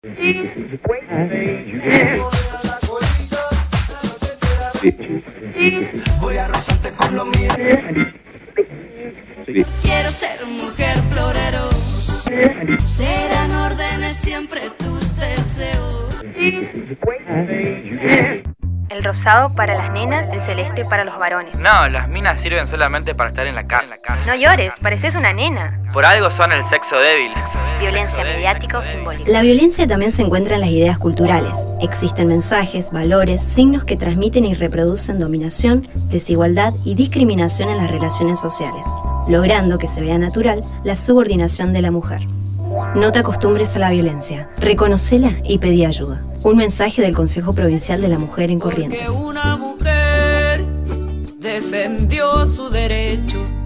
Voy a rozarte con lo mío. Quiero ser mujer florero. Serán órdenes siempre tus deseos. El rosado para las nenas, el celeste para los varones. No, las minas sirven solamente para estar en la casa. No llores, pareces una nena. Por algo son el sexo débil. Violencia mediática o simbólica. La violencia también se encuentra en las ideas culturales. Existen mensajes, valores, signos que transmiten y reproducen dominación, desigualdad y discriminación en las relaciones sociales, logrando que se vea natural la subordinación de la mujer. No te acostumbres a la violencia, reconocela y pedí ayuda. Un mensaje del Consejo Provincial de la Mujer en Corrientes. Porque una mujer defendió su derecho